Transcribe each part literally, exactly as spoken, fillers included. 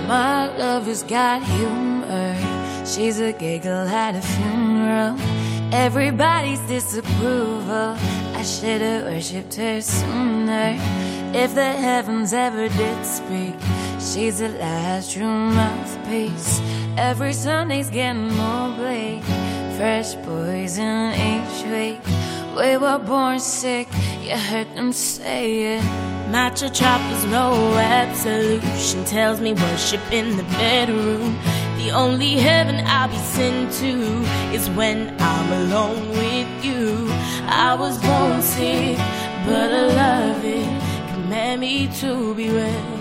My lover's got humor. She's a giggle at a funeral. Everybody's disapproval. I should've worshipped her sooner. If the heavens ever did speak, she's the last true mouthpiece. Every Sunday's getting more bleak. Fresh poison each week. We were born sick, you heard them say it. My church offers no absolution. Tells me worship in the bedroom. The only heaven I'll be sent to is when I'm alone with you. I was born sick, but I love it. Command me to be well.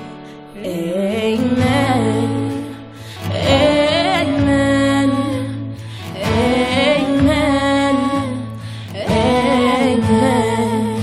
Amen. Amen. Amen. Amen.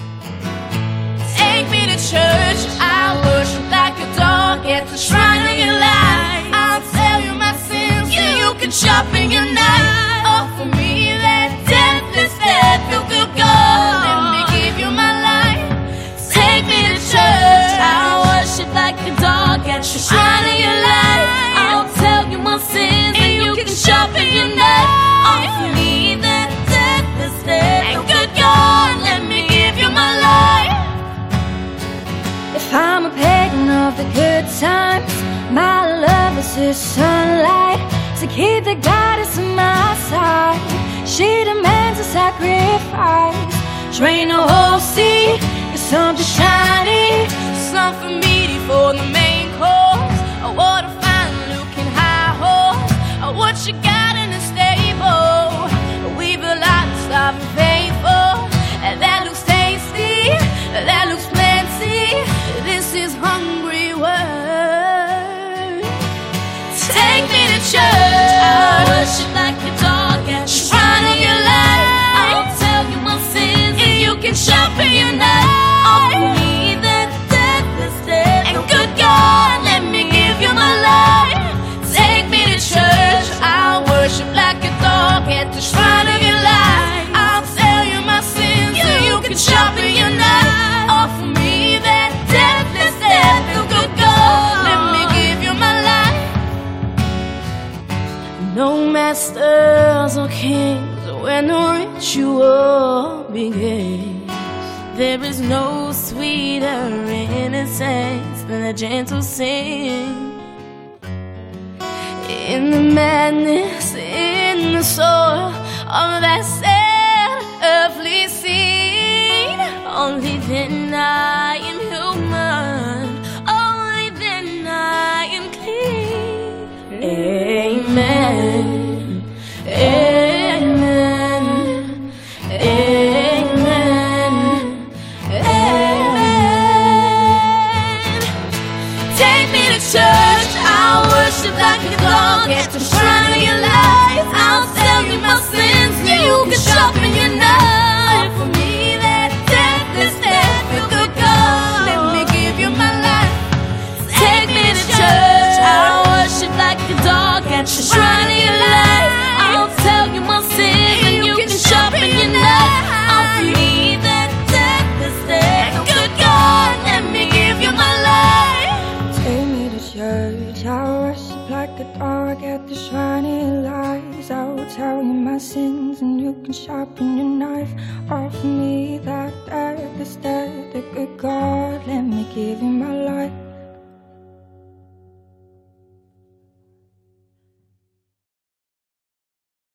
Take me to church. I'll worship like a dog at the shrine of your life. I'll tell you my sins, so you can sharpen your knife. Offer me that deathless death, feel good God. Let me give you my life. Take me to church. I'll worship like a dog at the shrine of your life. I'll tell you my sins, and you can sharpen your knife. Offer me that deathless death, feel good God. Let me give you my life. If I'm a pagan of the good times, my love is the sunlight to keep the goddess on my side. She demands a sacrifice. Drain the whole sea, it's something shiny. Some for meaty for the main course. I want a fine looking high horse. I what you got in the stable. We build out the stuff faithful. And that looks tasty, that looks plenty. This is hungry word. Take me to church. I'll worship like a dog at the shrine of your life. I'll tell you my sins, and you can sharpen your knife. Offer me that deathless death, and good God, let me give you my life. Take me to church. I'll worship like a dog at the shrine of your life. I'll tell you my sins, so you can sharpen your knife. Offer me that deathless death, and good God, let me give you my life. No masters or kings when the ritual begins. There is no sweeter innocence than a gentle sin. In the madness, in the soul of that sad earthly scene, only then I am human, only then I am clean. Amen. Amen. Amen. Amen. Take me to church. I'll worship like a dog at the shrine of your life. I'll tell you my sins, so you can sharpen your knife. For me, that deathless death, feel good God. Let me give you my life. Take me to church. I'll worship like a dog at the shrine of your life. I'll tell you my sins, and you can sharpen your knife. Offer me that deathless death, good God. Let me give you my life. Take me to church. I'll worship like a dog at the shrine of your lies. I will tell you my sins, and you can sharpen your knife. Offer me that deathless death, good God. Let me give you